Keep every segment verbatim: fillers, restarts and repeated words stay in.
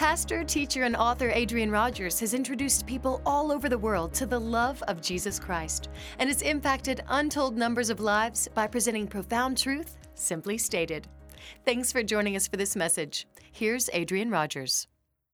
Pastor, teacher, and author Adrian Rogers has introduced people all over the world to the love of Jesus Christ and has impacted untold numbers of lives by presenting profound truth, simply stated. Thanks for joining us for this message. Here's Adrian Rogers.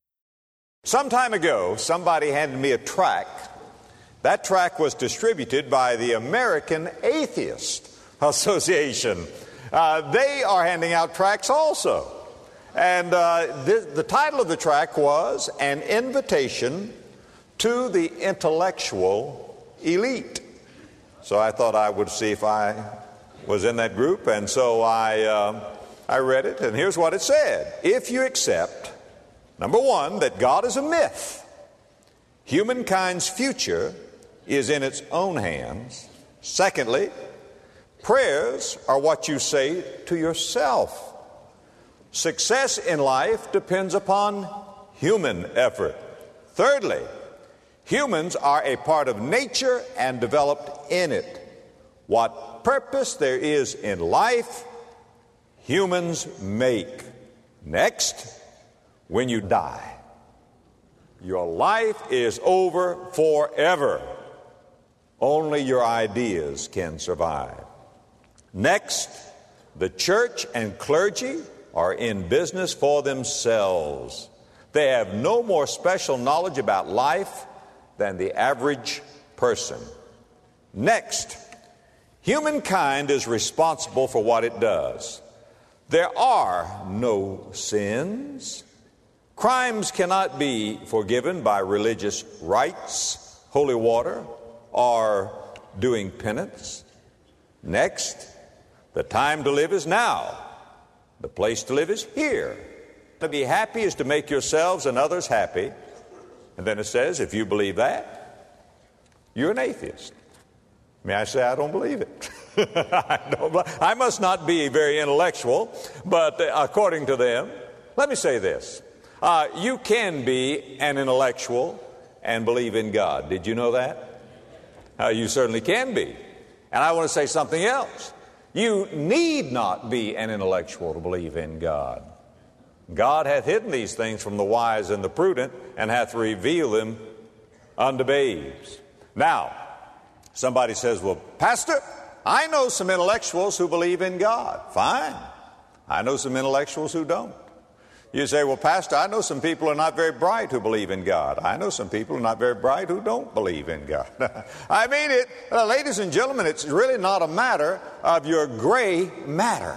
Some time ago, somebody handed me a tract. That tract was distributed by the American Atheist Association. Uh, they are handing out tracts also. And uh, the, the title of the tract was An Invitation to the Intellectual Elite. So I thought I would see if I was in that group, and so I, uh, I read it, and here's what it said. If you accept, number one, that God is a myth, humankind's future is in its own hands. Secondly, prayers are what you say to yourself. Success in life depends upon human effort. Thirdly, humans are a part of nature and developed in it. What purpose there is in life, humans make. Next, when you die, your life is over forever. Only your ideas can survive. Next, the church and clergy are in business for themselves. They have no more special knowledge about life than the average person. Next, humankind is responsible for what it does. There are no sins. Crimes cannot be forgiven by religious rites, holy water, or doing penance. Next, the time to live is now. The place to live is here. To be happy is to make yourselves and others happy. And then it says, if you believe that, you're an atheist. May I say I don't believe it? I, don't, I must not be very intellectual, but according to them, let me say this. Uh, you can be an intellectual and believe in God. Did you know that? Uh, you certainly can be. And I want to say something else. You need not be an intellectual to believe in God. God hath hidden these things from the wise and the prudent, and hath revealed them unto babes. Now, somebody says, well, Pastor, I know some intellectuals who believe in God. Fine. I know some intellectuals who don't. You say, well, Pastor, I know some people who are not very bright who believe in God. I know some people who are not very bright who don't believe in God. I mean, it, uh, ladies and gentlemen, it's really not a matter of your gray matter.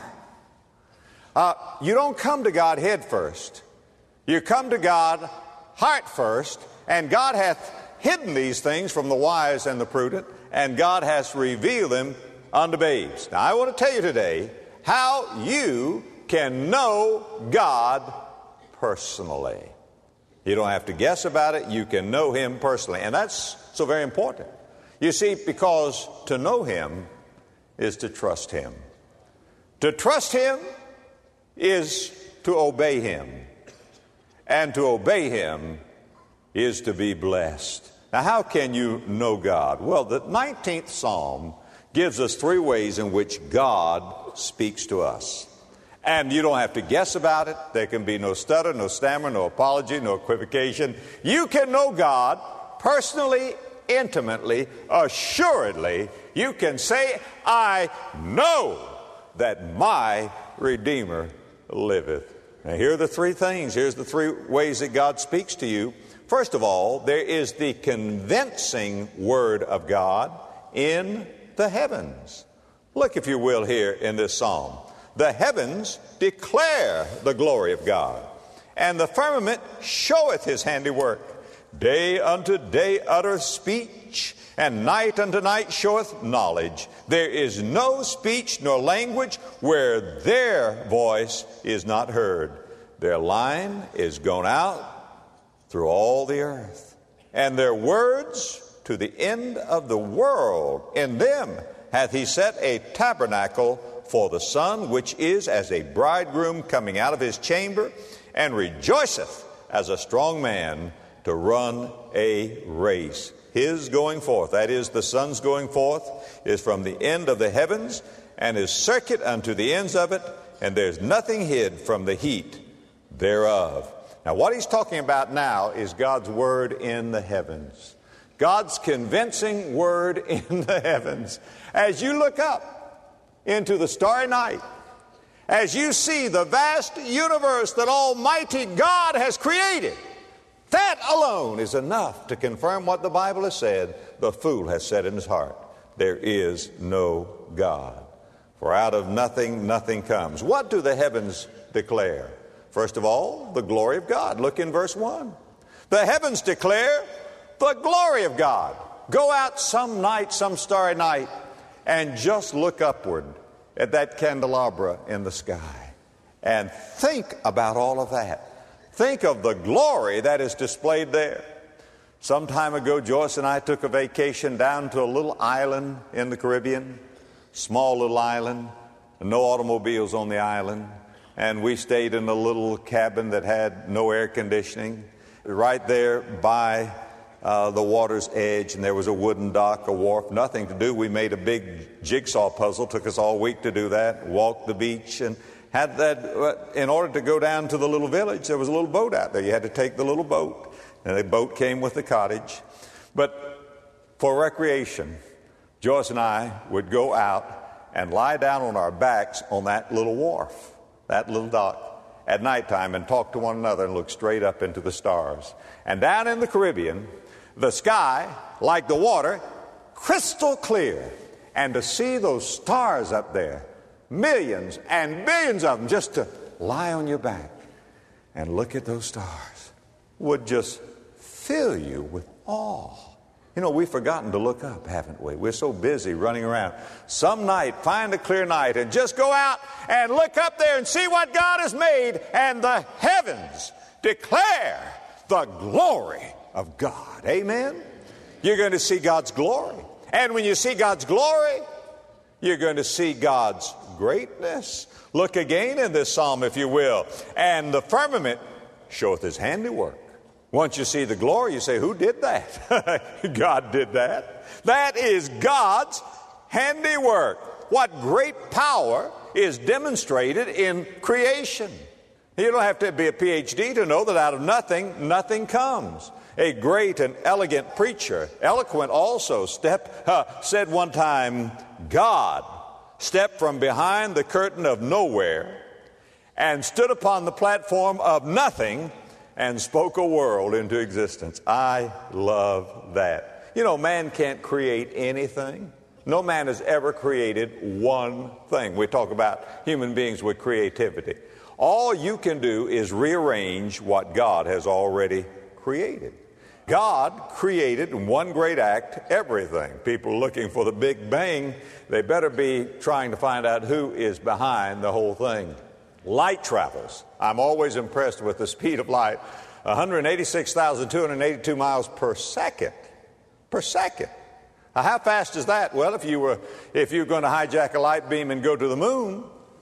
Uh, you don't come to God head first. You come to God heart first, and God hath hidden these things from the wise and the prudent, and God has revealed them unto babes. Now, I want to tell you today how you can know God personally. You don't have to guess about it. You can know Him personally. And that's so very important. You see, because to know Him is to trust Him. To trust Him is to obey Him. And to obey Him is to be blessed. Now, how can you know God? Well, the nineteenth Psalm gives us three ways in which God speaks to us. And you don't have to guess about it. There can be no stutter, no stammer, no apology, no equivocation. You can know God personally, intimately, assuredly. You can say, I know that my Redeemer liveth. Now, here are the three things. Here's the three ways that God speaks to you. First of all, there is the convincing Word of God in the heavens. Look, if you will, here in this psalm. The heavens declare the glory of God, and the firmament showeth His handiwork. Day unto day uttereth speech, and night unto night showeth knowledge. There is no speech nor language where their voice is not heard. Their line is gone out through all the earth, and their words to the end of the world. In them hath He set a tabernacle for the sun, which is as a bridegroom coming out of his chamber, and rejoiceth as a strong man to run a race. His going forth, that is, the sun's going forth, is from the end of the heavens, and his circuit unto the ends of it, and there's nothing hid from the heat thereof. Now, what he's talking about now is God's Word in the heavens. God's convincing Word in the heavens. As you look up into the starry night, as you see the vast universe that Almighty God has created, that alone is enough to confirm what the Bible has said. The fool has said in his heart, there is no God. For out of nothing, nothing comes. What do the heavens declare? First of all, the glory of God. Look in verse one. The heavens declare the glory of God. Go out some night, some starry night, and just look upward at that candelabra in the sky. And think about all of that. Think of the glory that is displayed there. Some time ago, Joyce and I took a vacation down to a little island in the Caribbean. Small little island, no automobiles on the island. And we stayed in a little cabin that had no air conditioning. Right there by uh, the water's edge, and there was a wooden dock, a wharf, nothing to do. We made a big jigsaw puzzle. Took us all week to do that. Walked the beach and had that. In order to go down to the little village, there was a little boat out there. You had to take the little boat, and the boat came with the cottage. But for recreation, Joyce and I would go out and lie down on our backs on that little wharf, that little dock, at nighttime, and talk to one another and look straight up into the stars. And down in the Caribbean, the sky, like the water, crystal clear. And to see those stars up there, millions and billions of them, just to lie on your back and look at those stars, would just fill you with awe. You know, we've forgotten to look up, haven't we? We're so busy running around. Some night, find a clear night and just go out and look up there and see what God has made, and the heavens declare the glory of God. Amen? You're going to see God's glory. And when you see God's glory, you're going to see God's greatness. Look again in this psalm, if you will. And the firmament showeth his handiwork. Once you see the glory, you say, who did that? God did that. That is God's handiwork. What great power is demonstrated in creation. You don't have to be a P H D to know that out of nothing, nothing comes. A great and elegant preacher, eloquent also, step, uh, said one time, God stepped from behind the curtain of nowhere and stood upon the platform of nothing and spoke a world into existence. I love that. You know, man can't create anything. No man has ever created one thing. We talk about human beings with creativity. All you can do is rearrange what God has already created. God created in one great act everything. People looking for the Big Bang, they better be trying to find out who is behind the whole thing. Light travels. I'm always impressed with the speed of light. one hundred eighty-six thousand two hundred eighty-two miles per second. Per second. Now, how fast is that? Well, if you were if you're going to hijack a light beam and go to the moon,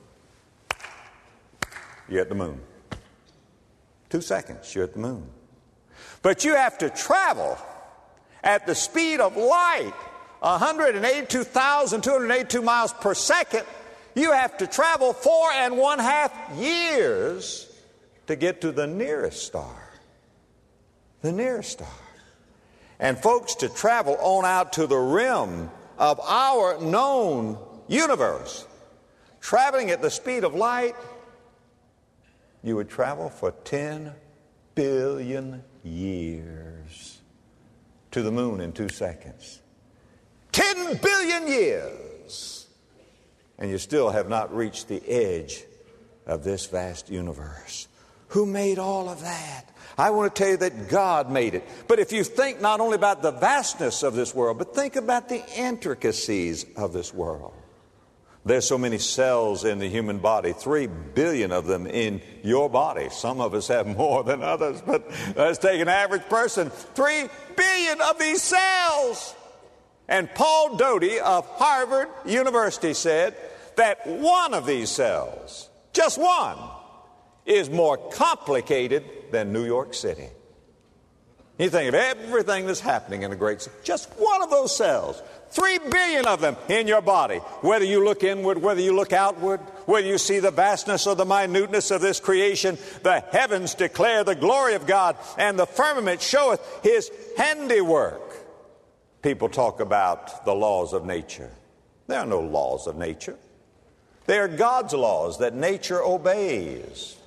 you're at the moon. Two seconds, you're at the moon. But you have to travel at the speed of light, one hundred eighty-two thousand two hundred eighty-two miles per second. You have to travel four and one half years to get to the nearest star. The nearest star. And folks, to travel on out to the rim of our known universe, traveling at the speed of light, you would travel for ten billion years to the moon in two seconds. ten billion years! And you still have not reached the edge of this vast universe. Who made all of that? I want to tell you that God made it. But if you think not only about the vastness of this world, but think about the intricacies of this world. There's so many cells in the human body, three billion of them in your body. Some of us have more than others, but let's take an average person. Three billion of these cells. And Paul Doty of Harvard University said that one of these cells, just one, is more complicated than New York City. You think of everything that's happening in a great cell. Just one of those cells. Three billion of them in your body. Whether you look inward, whether you look outward, whether you see the vastness or the minuteness of this creation, the heavens declare the glory of God, and the firmament showeth his handiwork. People talk about the laws of nature. There are no laws of nature. They are God's laws that nature obeys.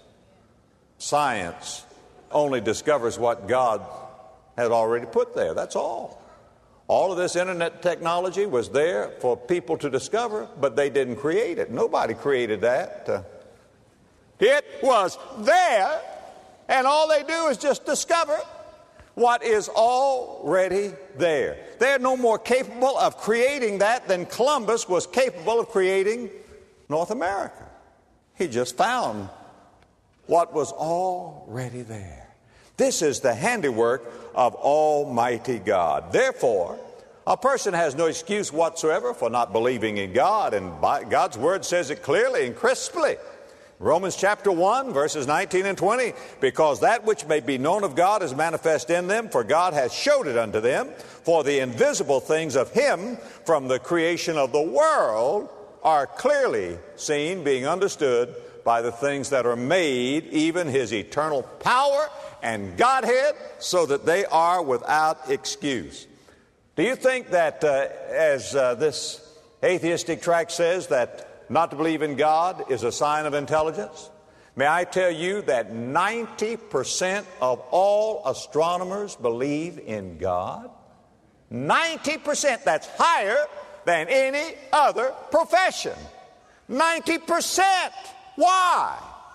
Science only discovers what God had already put there. That's all. All of this internet technology was there for people to discover, but they didn't create it. Nobody created that. Uh, it was there, and all they do is just discover what is already there. They're no more capable of creating that than Columbus was capable of creating North America. He just found what was already there. This is the handiwork of Almighty God. Therefore, a person has no excuse whatsoever for not believing in God, and God's Word says it clearly and crisply. Romans chapter one, verses nineteen and twenty, because that which may be known of God is manifest in them, for God hath showed it unto them. For the invisible things of Him from the creation of the world are clearly seen, being understood by the things that are made, even His eternal power and Godhead, so that they are without excuse. Do you think that, uh, as uh, this atheistic tract says, that not to believe in God is a sign of intelligence? May I tell you that ninety percent of all astronomers believe in God? ninety percent. That's higher than any other profession. ninety percent. Why?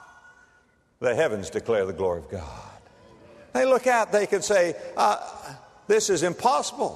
The heavens declare the glory of God. They look out, they can say, uh, this is impossible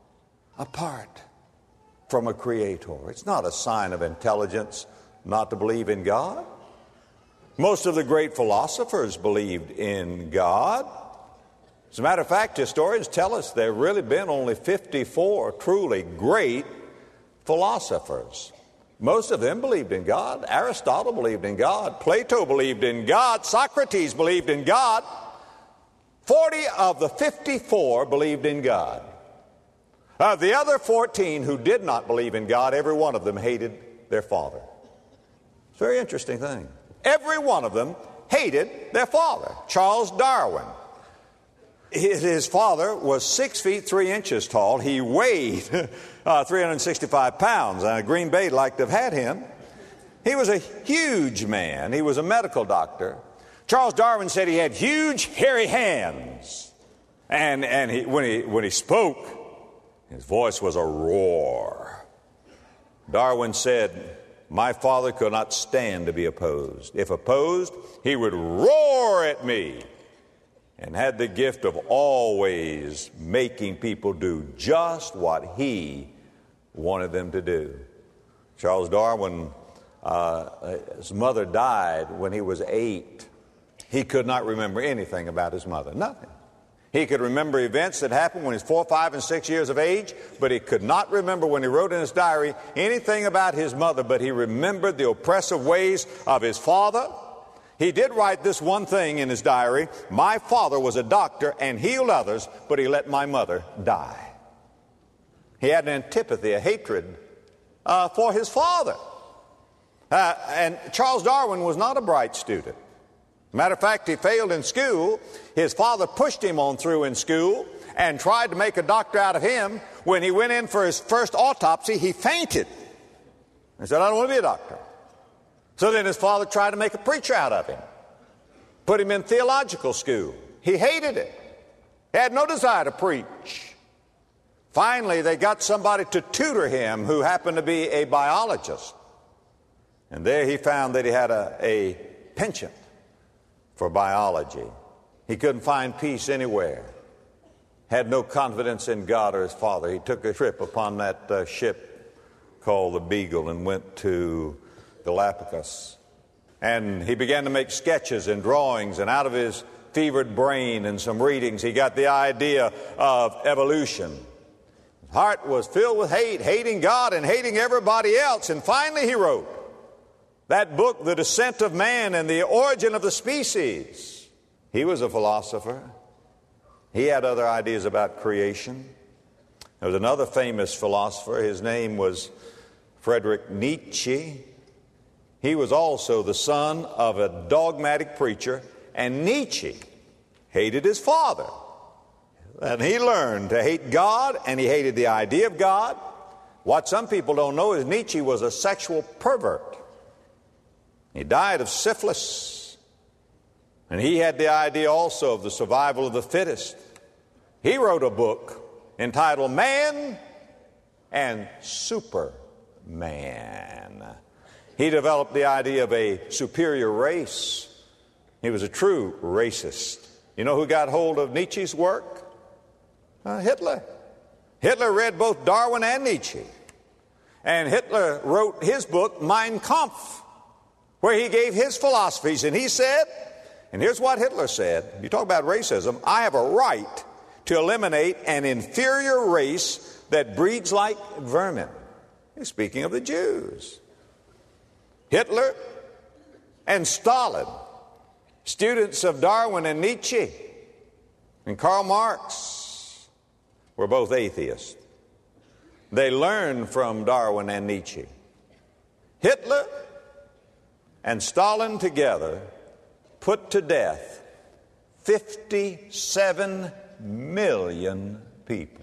apart from a creator. It's not a sign of intelligence not to believe in God. Most of the great philosophers believed in God. As a matter of fact, historians tell us there have really been only fifty-four truly great philosophers. Most of them believed in God. Aristotle believed in God. Plato believed in God. Socrates believed in God. Forty of the fifty-four believed in God. Of the other fourteen who did not believe in God, every one of them hated their father. It's a very interesting thing. Every one of them hated their father. Charles Darwin. His father was six feet three inches tall. He weighed uh, three hundred sixty-five pounds. Uh, Green Bay'd like to have had him. He was a huge man. He was a medical doctor. Charles Darwin said he had huge, hairy hands. And, and he, when, he, when he spoke, his voice was a roar. Darwin said, my father could not stand to be opposed. If opposed, he would roar at me, and had the gift of always making people do just what he wanted them to do. Charles Darwin, uh, his mother died when he was eight. He could not remember anything about his mother, nothing. He could remember events that happened when he was four, five, and six years of age, but he could not remember when he wrote in his diary anything about his mother, but he remembered the oppressive ways of his father. He did write this one thing in his diary: my father was a doctor and healed others, but he let my mother die. He had an antipathy, a hatred uh, for his father. Uh, and Charles Darwin was not a bright student. Matter of fact, he failed in school. His father pushed him on through in school and tried to make a doctor out of him. When he went in for his first autopsy, he fainted. He said, I don't want to be a doctor. So then his father tried to make a preacher out of him, put him in theological school. He hated it. He had no desire to preach. Finally, they got somebody to tutor him who happened to be a biologist. And there he found that he had a, a penchant for biology. He couldn't find peace anywhere. Had no confidence in God or his father. He took a trip upon that uh, ship called the Beagle and went to Galapagos. And he began to make sketches and drawings, and out of his fevered brain and some readings, he got the idea of evolution. His heart was filled with hate, hating God and hating everybody else. And finally he wrote that book, The Descent of Man and the Origin of the Species. He was a philosopher. He had other ideas about creation. There was another famous philosopher. His name was Friedrich Nietzsche. He was also the son of a dogmatic preacher, and Nietzsche hated his father. And he learned to hate God, and he hated the idea of God. What some people don't know is Nietzsche was a sexual pervert. He died of syphilis. And he had the idea also of the survival of the fittest. He wrote a book entitled Man and Superman. He developed the idea of a superior race. He was a true racist. You know who got hold of Nietzsche's work? Uh, Hitler. Hitler read both Darwin and Nietzsche. And Hitler wrote his book, Mein Kampf, where he gave his philosophies. And he said, and here's what Hitler said, you talk about racism, I have a right to eliminate an inferior race that breeds like vermin. He's speaking of the Jews. Hitler and Stalin, students of Darwin and Nietzsche and Karl Marx, were both atheists. They learned from Darwin and Nietzsche. Hitler and Stalin together put to death fifty-seven million people.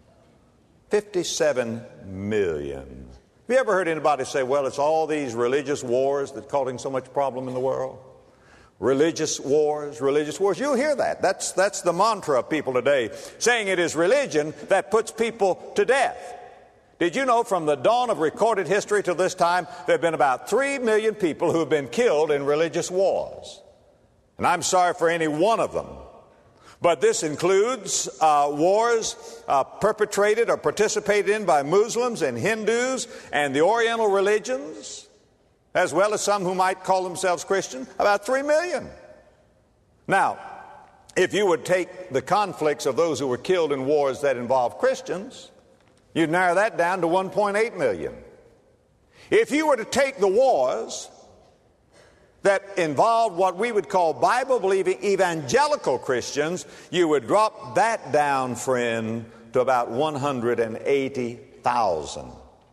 fifty-seven million. Have you ever heard anybody say, well, it's all these religious wars that's causing so much problem in the world? Religious wars, religious wars. You'll hear that. That's, that's the mantra of people today, saying it is religion that puts people to death. Did you know from the dawn of recorded history to this time, there have been about three million people who have been killed in religious wars? And I'm sorry for any one of them. But this includes uh, wars uh, perpetrated or participated in by Muslims and Hindus and the Oriental religions, as well as some who might call themselves Christian, about three million. Now, if you would take the conflicts of those who were killed in wars that involved Christians, you'd narrow that down to one point eight million. If you were to take the wars that involved what we would call Bible-believing evangelical Christians, you would drop that down, friend, to about one hundred eighty thousand.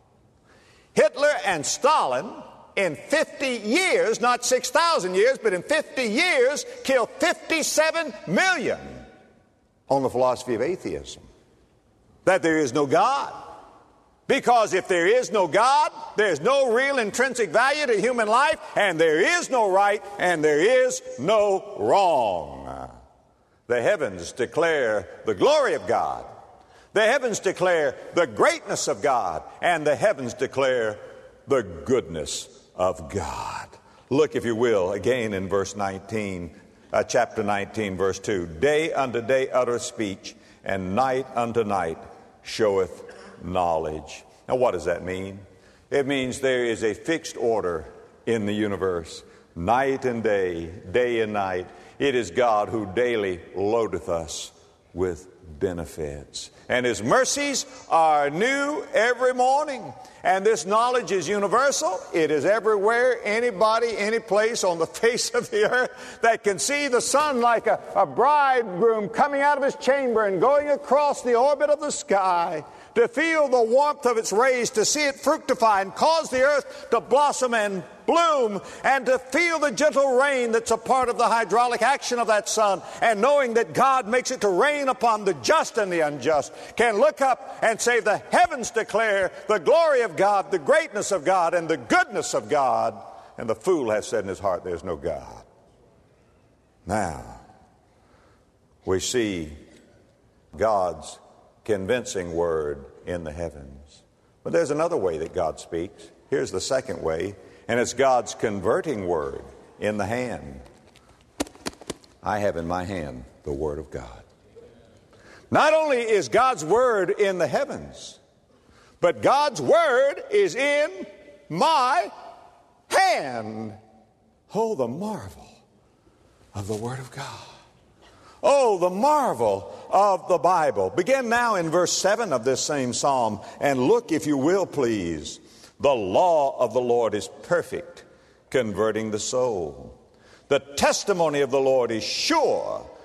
Hitler and Stalin, in fifty years, not six thousand years, but in fifty years, killed fifty-seven million on the philosophy of atheism, that there is no God. Because if there is no God, there's no real intrinsic value to human life, and there is no right, and there is no wrong. The heavens declare the glory of God. The heavens declare the greatness of God, and the heavens declare the goodness of God. Look, if you will, again in verse nineteen, uh, chapter nineteen, verse two. Day unto day uttereth speech, and night unto night showeth knowledge. Now, what does that mean? It means there is a fixed order in the universe, night and day, day and night. It is God who daily loadeth us with benefits, and His mercies are new every morning. And this knowledge is universal. It is everywhere, anybody, any place on the face of the earth that can see the sun like a, a bridegroom coming out of his chamber and going across the orbit of the sky, to feel the warmth of its rays, to see it fructify and cause the earth to blossom and bloom, and to feel the gentle rain that's a part of the hydraulic action of that sun, and knowing that God makes it to rain upon the just and the unjust, can look up and say, the heavens declare the glory of God, the greatness of God, and the goodness of God, and the fool has said in his heart, there's no God. Now, we see God's convincing word in the heavens. But there's another way that God speaks. Here's the second way, and it's God's converting word in the hand. I have in my hand the Word of God. Not only is God's Word in the heavens, but God's Word is in my hand. Oh, the marvel of the Word of God. Oh, the marvel of the Bible. Begin now in verse seven of this same psalm, and look, if you will, please. The law of the Lord is perfect, converting the soul. The testimony of the Lord is sure,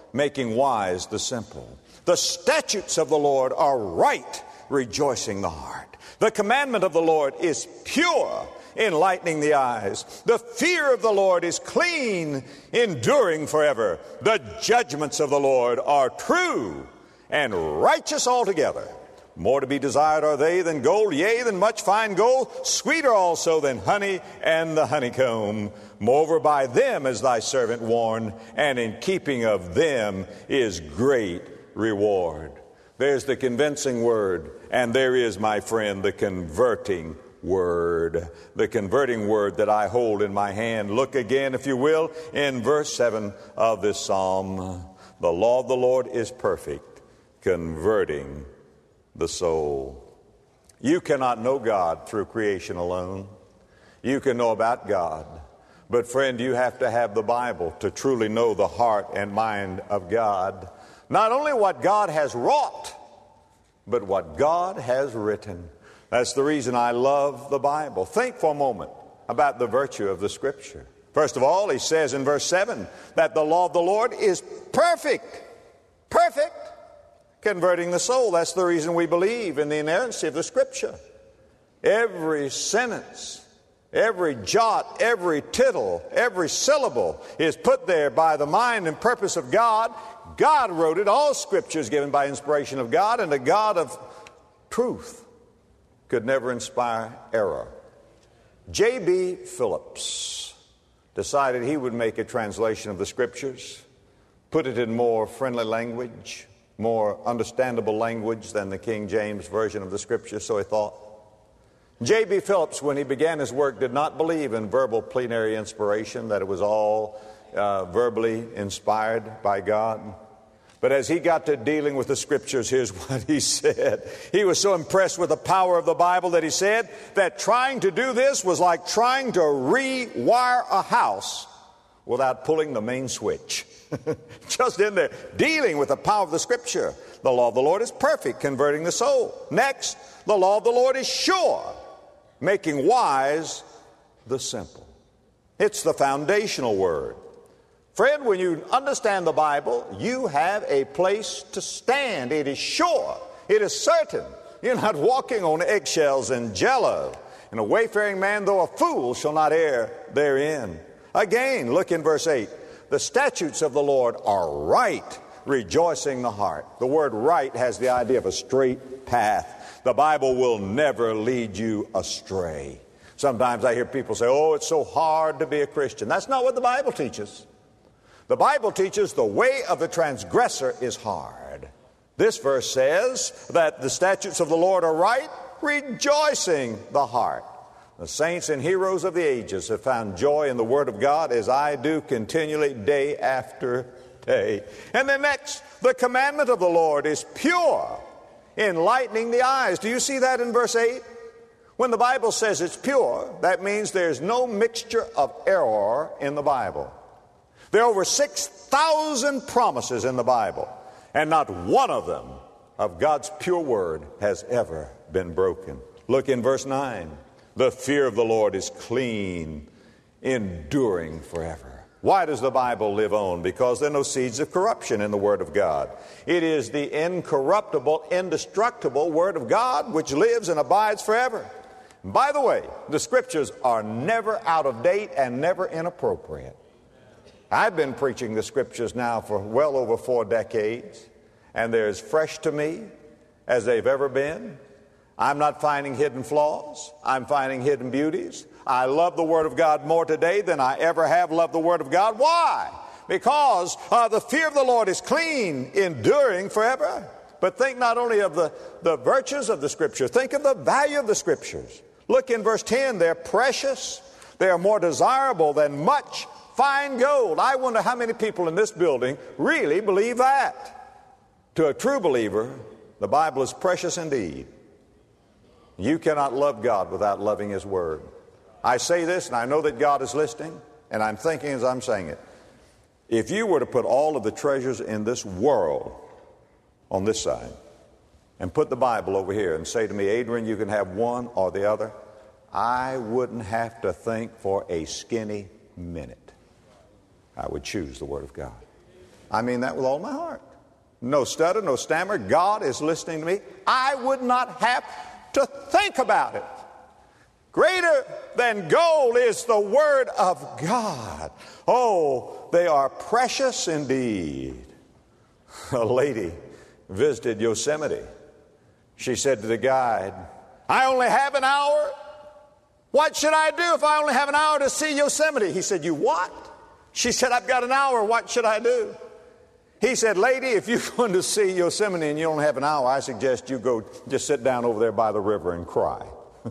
making wise the simple. The statutes of the Lord are right, rejoicing the heart. The commandment of the Lord is pure, enlightening the eyes. The fear of the Lord is clean, enduring forever. The judgments of the Lord are true and righteous altogether. More to be desired are they than gold, yea, than much fine gold, sweeter also than honey and the honeycomb. Moreover, by them is thy servant warned, and in keeping of them is great reward. There's the convincing word, and there is, my friend, the converting word. The converting word that I hold in my hand. Look again, if you will, in verse seven of this psalm. The law of the Lord is perfect, converting the soul. You cannot know God through creation alone. You can know about God. But friend, you have to have the Bible to truly know the heart and mind of God. Not only what God has wrought, but what God has written. That's the reason I love the Bible. Think for a moment about the virtue of the Scripture. First of all, he says in verse seven that the law of the Lord is perfect. Perfect. Converting the soul. That's the reason we believe in the inerrancy of the Scripture. Every sentence, every jot, every tittle, every syllable is put there by the mind and purpose of God. God wrote it. All Scripture is given by inspiration of God, and the God of truth could never inspire error. J B Phillips decided he would make a translation of the Scriptures, put it in more friendly language, more understandable language than the King James Version of the Scripture, so he thought. J B Phillips, when he began his work, did not believe in verbal plenary inspiration, that it was all uh, verbally inspired by God. But as he got to dealing with the Scriptures, here's what he said. He was so impressed with the power of the Bible that he said that trying to do this was like trying to rewire a house without pulling the main switch. Just in there, dealing with the power of the Scripture. The law of the Lord is perfect, converting the soul. Next, the law of the Lord is sure, making wise the simple. It's the foundational word. Friend, when you understand the Bible, you have a place to stand. It is sure. It is certain. You're not walking on eggshells and jello. And a wayfaring man, though a fool, shall not err therein. Again, look in verse eight. The statutes of the Lord are right, rejoicing the heart. The word right has the idea of a straight path. The Bible will never lead you astray. Sometimes I hear people say, oh, it's so hard to be a Christian. That's not what the Bible teaches. The Bible teaches the way of the transgressor is hard. This verse says that the statutes of the Lord are right, rejoicing the heart. The saints and heroes of the ages have found joy in the Word of God, as I do continually day after day. And then next, the commandment of the Lord is pure, enlightening the eyes. Do you see that in verse eight? When the Bible says it's pure, that means there's no mixture of error in the Bible. There are over six thousand promises in the Bible, and not one of them of God's pure word has ever been broken. Look in verse nine. The fear of the Lord is clean, enduring forever. Why does the Bible live on? Because there are no seeds of corruption in the Word of God. It is the incorruptible, indestructible Word of God which lives and abides forever. And by the way, the Scriptures are never out of date and never inappropriate. I've been preaching the Scriptures now for well over four decades, and they're as fresh to me as they've ever been. I'm not finding hidden flaws. I'm finding hidden beauties. I love the Word of God more today than I ever have loved the Word of God. Why? Because uh, the fear of the Lord is clean, enduring forever. But think not only of the, the virtues of the Scripture, think of the value of the Scriptures. Look in verse ten. They're precious. They are more desirable than much fine gold. I wonder how many people in this building really believe that. To a true believer, the Bible is precious indeed. You cannot love God without loving His Word. I say this, and I know that God is listening, and I'm thinking as I'm saying it. If you were to put all of the treasures in this world on this side, and put the Bible over here and say to me, Adrian, you can have one or the other, I wouldn't have to think for a skinny minute. I would choose the Word of God. I mean that with all my heart. No stutter, no stammer. God is listening to me. I would not have to think about it. Greater than gold is the Word of God. Oh, they are precious indeed. A lady visited Yosemite. She said to the guide, I only have an hour. What should I do if I only have an hour to see Yosemite? He said, you what? She said, I've got an hour. What should I do? He said, lady, if you're going to see Yosemite and you only have an hour, I suggest you go just sit down over there by the river and cry.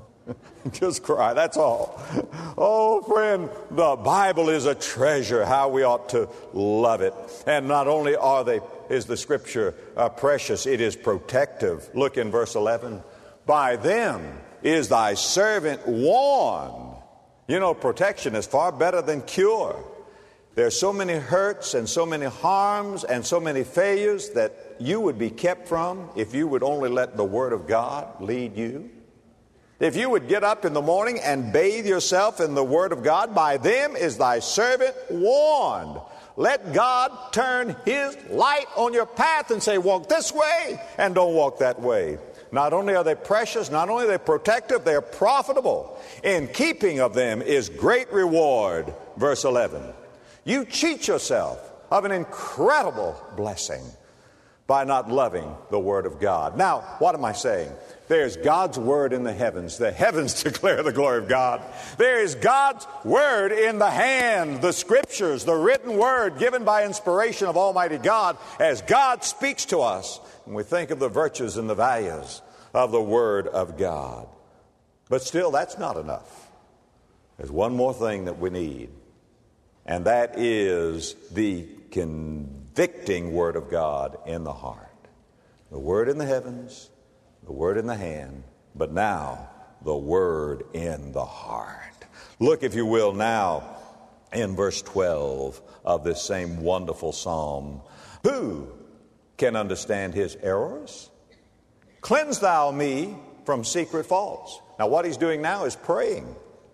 Just cry, that's all. Oh, friend, the Bible is a treasure, how we ought to love it. And not only are they, is the Scripture uh, precious, it is protective. Look in verse eleven. By them is thy servant warned. You know, protection is far better than cure. There are so many hurts and so many harms and so many failures that you would be kept from if you would only let the Word of God lead you. If you would get up in the morning and bathe yourself in the Word of God, by them is thy servant warned. Let God turn His light on your path and say, walk this way and don't walk that way. Not only are they precious, not only are they protective, they are profitable. In keeping of them is great reward. Verse eleven. You cheat yourself of an incredible blessing by not loving the Word of God. Now, what am I saying? There's God's Word in the heavens. The heavens declare the glory of God. There is God's Word in the hand, the Scriptures, the written Word given by inspiration of Almighty God as God speaks to us. And we think of the virtues and the values of the Word of God. But still, that's not enough. There's one more thing that we need, and that is the convicting Word of God in the heart. The Word in the heavens, the Word in the hand, but now the Word in the heart. Look, if you will, now in verse twelve of this same wonderful psalm. Who can understand his errors? Cleanse thou me from secret faults. Now what he's doing now is praying.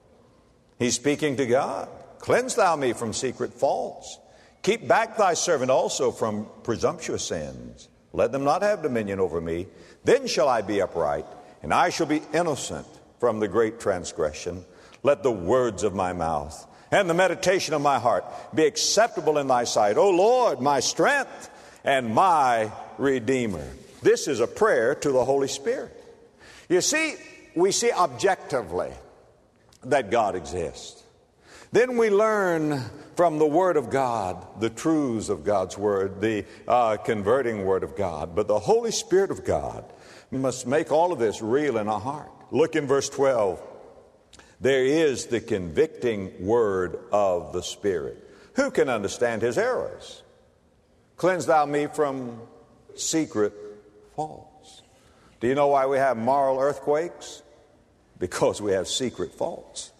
He's speaking to God. Cleanse thou me from secret faults. Keep back thy servant also from presumptuous sins. Let them not have dominion over me. Then shall I be upright, and I shall be innocent from the great transgression. Let the words of my mouth and the meditation of my heart be acceptable in thy sight, O Lord, my strength and my Redeemer. This is a prayer to the Holy Spirit. You see, we see objectively that God exists. Then we learn from the Word of God, the truths of God's Word, the uh, converting Word of God. But the Holy Spirit of God must make all of this real in our heart. Look in verse twelve. There is the convicting Word of the Spirit. Who can understand his errors? Cleanse thou me from secret faults. Do you know why we have moral earthquakes? Because we have secret faults.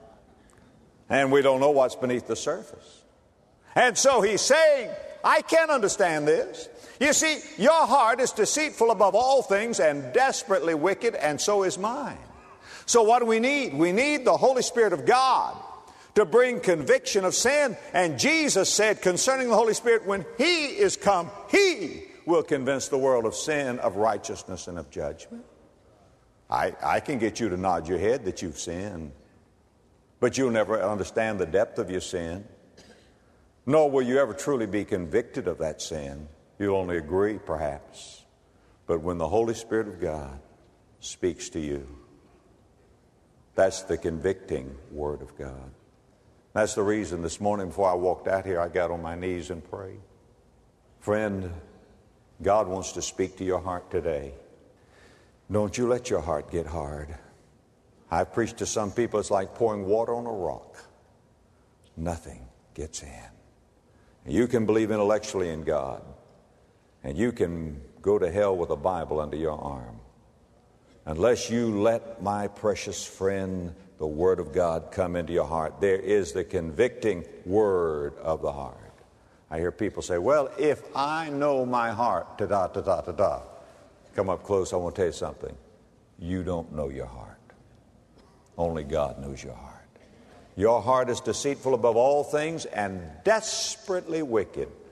And we don't know what's beneath the surface. And so he's saying, I can't understand this. You see, your heart is deceitful above all things and desperately wicked, and so is mine. So what do we need? We need the Holy Spirit of God to bring conviction of sin. And Jesus said concerning the Holy Spirit, when He is come, He will convince the world of sin, of righteousness, and of judgment. I, I can get you to nod your head that you've sinned, but you'll never understand the depth of your sin, nor will you ever truly be convicted of that sin. You'll only agree, perhaps. But when the Holy Spirit of God speaks to you, that's the convicting Word of God. That's the reason this morning before I walked out here, I got on my knees and prayed. Friend, God wants to speak to your heart today. Don't you let your heart get hard. I've preached to some people, it's like pouring water on a rock. Nothing gets in. You can believe intellectually in God, and you can go to hell with a Bible under your arm. Unless you let, my precious friend, the Word of God come into your heart, there is the convicting Word of the heart. I hear people say, well, if I know my heart, da-da, da-da, da-da. Come up close, I want to tell you something. You don't know your heart. Only God knows your heart. Your heart is deceitful above all things and desperately wicked.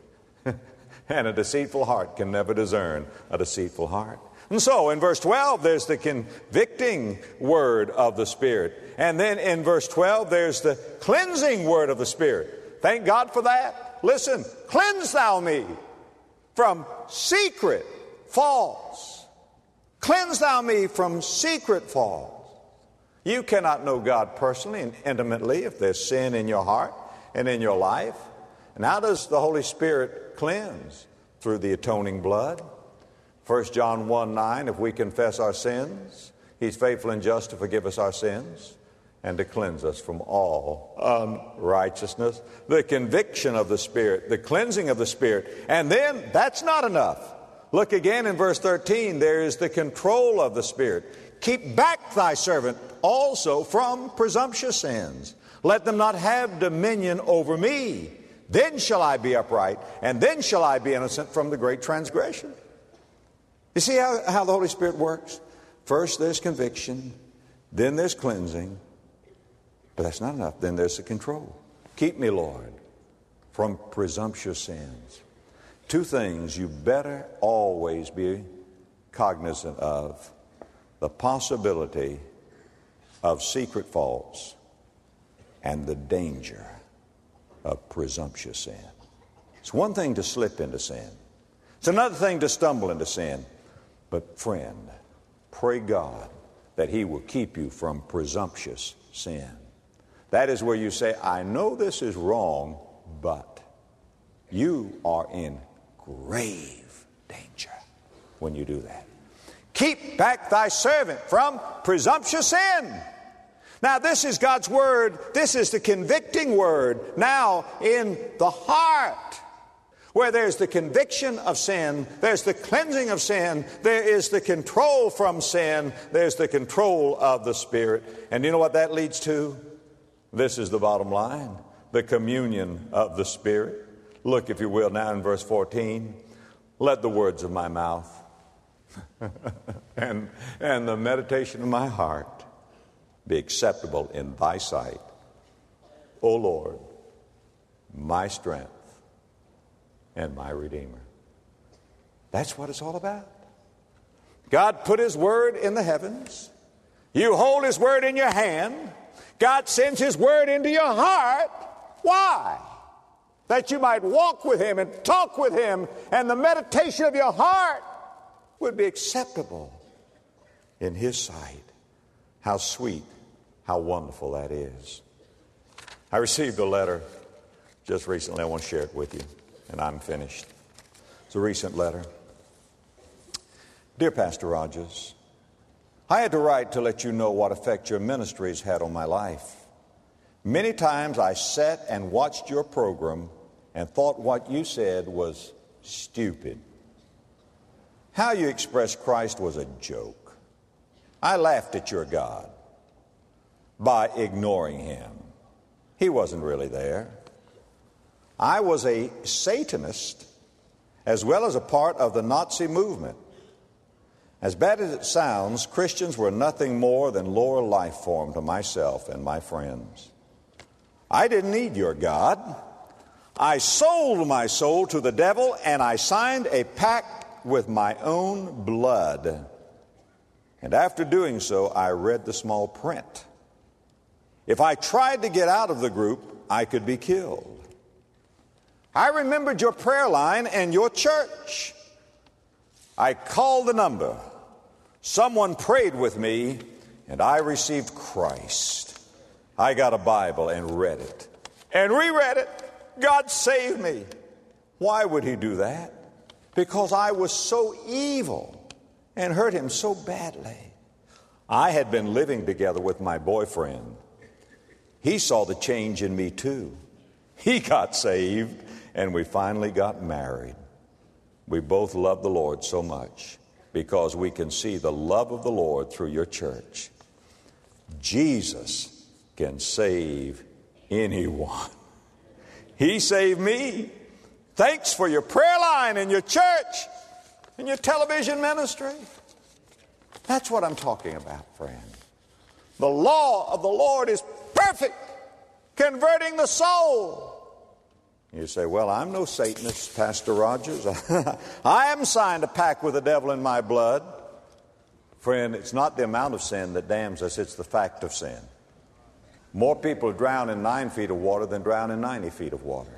And a deceitful heart can never discern a deceitful heart. And so in verse twelve, there's the convicting word of the Spirit. And then in verse twelve, there's the cleansing word of the Spirit. Thank God for that. Listen, cleanse thou me from secret faults. Cleanse thou me from secret faults. You cannot know God personally and intimately if there's sin in your heart and in your life. And how does the Holy Spirit cleanse? Through the atoning blood. First John one nine, if we confess our sins, He's faithful and just to forgive us our sins and to cleanse us from all unrighteousness. The conviction of the Spirit, the cleansing of the Spirit. And then, that's not enough. Look again in verse thirteen, there is the control of the Spirit. Keep back thy servant also from presumptuous sins. Let them not have dominion over me. Then shall I be upright, and then shall I be innocent from the great transgression. You see how, how the Holy Spirit works? First there's conviction, then there's cleansing, but that's not enough. Then there's the control. Keep me, Lord, from presumptuous sins. Two things you better always be cognizant of: the possibility of secret faults and the danger of presumptuous sin. It's one thing to slip into sin. It's another thing to stumble into sin. But friend, pray God that He will keep you from presumptuous sin. That is where you say, I know this is wrong, but you are in grave danger when you do that. Keep back thy servant from presumptuous sin. Now, this is God's word. This is the convicting word. Now, in the heart, where there's the conviction of sin, there's the cleansing of sin, there is the control from sin, there's the control of the Spirit. And you know what that leads to? This is the bottom line: the communion of the Spirit. Look, if you will, now in verse fourteen. Let the words of my mouth and, and the meditation of my heart be acceptable in thy sight, O Lord, my strength and my Redeemer. That's what it's all about. God put His word in the heavens. You hold His word in your hand. God sends His word into your heart. Why? That you might walk with Him and talk with Him, and the meditation of your heart would be acceptable in His sight. How sweet, how wonderful that is. I received a letter just recently. I want to share it with you, and I'm finished. It's a recent letter. Dear Pastor Rogers, I had to write to let you know what effect your ministry has had on my life. Many times I sat and watched your program and thought what you said was stupid. How you expressed Christ was a joke. I laughed at your God by ignoring Him. He wasn't really there. I was a Satanist as well as a part of the Nazi movement. As bad as it sounds, Christians were nothing more than lower life form to myself and my friends. I didn't need your God. I sold my soul to the devil, and I signed a pact with my own blood. And after doing so, I read the small print. If I tried to get out of the group, I could be killed. I remembered your prayer line and your church. I called the number. Someone prayed with me, and I received Christ. I got a Bible and read it and reread it. God saved me. Why would He do that? Because I was so evil and hurt Him so badly. I had been living together with my boyfriend. He saw the change in me too. He got saved, and we finally got married. We both love the Lord so much because we can see the love of the Lord through your church. Jesus can save anyone. He saved me. Thanks for your prayer line and your church and your television ministry. That's what I'm talking about, friend. The law of the Lord is perfect, converting the soul. You say, well, I'm no Satanist, Pastor Rogers. I haven't signed a pact with the devil in my blood. Friend, it's not the amount of sin that damns us, it's the fact of sin. More people drown in nine feet of water than drown in ninety feet of water.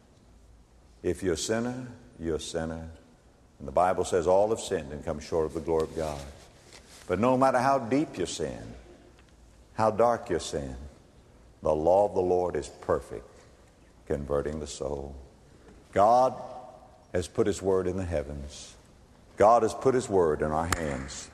If you're a sinner, you're a sinner. And the Bible says all have sinned and come short of the glory of God. But no matter how deep your sin, how dark your sin, the law of the Lord is perfect, converting the soul. God has put His word in the heavens. God has put His word in our hands.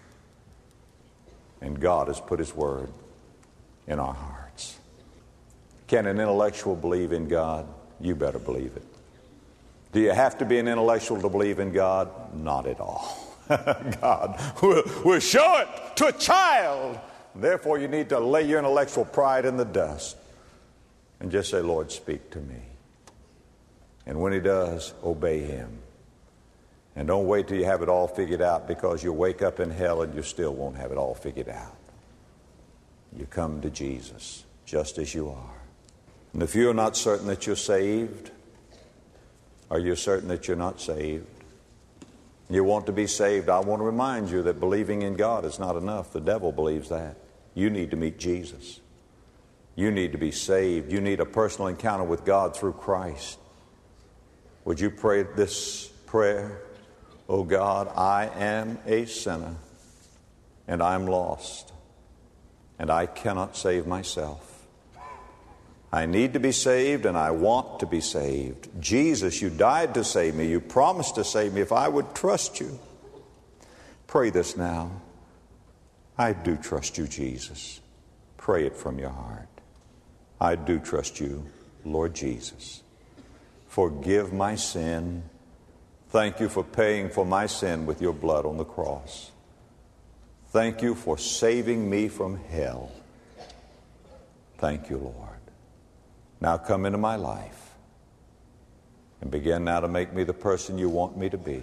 And God has put His word in our hearts. Can an intellectual believe in God? You better believe it. Do you have to be an intellectual to believe in God? Not at all. God will, will show it to a child. Therefore, you need to lay your intellectual pride in the dust and just say, Lord, speak to me. And when He does, obey Him. And don't wait till you have it all figured out, because you'll wake up in hell and you still won't have it all figured out. You come to Jesus just as you are. And if you're not certain that you're saved, or you're certain that you're not saved, you want to be saved, I want to remind you that believing in God is not enough. The devil believes that. You need to meet Jesus. You need to be saved. You need a personal encounter with God through Christ. Would you pray this prayer? Oh God, I am a sinner, and I'm lost, and I cannot save myself. I need to be saved, and I want to be saved. Jesus, you died to save me. You promised to save me if I would trust you. Pray this now. I do trust you, Jesus. Pray it from your heart. I do trust you, Lord Jesus. Forgive my sin. Thank you for paying for my sin with your blood on the cross. Thank you for saving me from hell. Thank you, Lord. Now come into my life and begin now to make me the person you want me to be.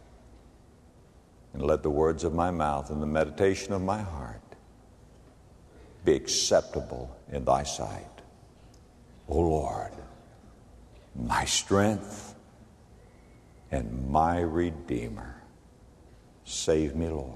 And let the words of my mouth and the meditation of my heart be acceptable in thy sight. O Lord, my strength and my Redeemer. Save me, Lord.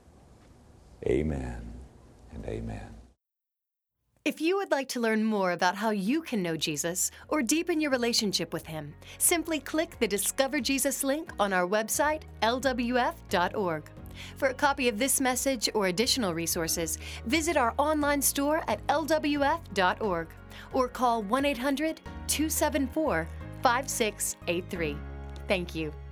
Amen and amen. If you would like to learn more about how you can know Jesus or deepen your relationship with Him, simply click the Discover Jesus link on our website, L W F dot org. For a copy of this message or additional resources, visit our online store at L W F dot org or call one eight hundred, two seven four, five six eight three. Thank you.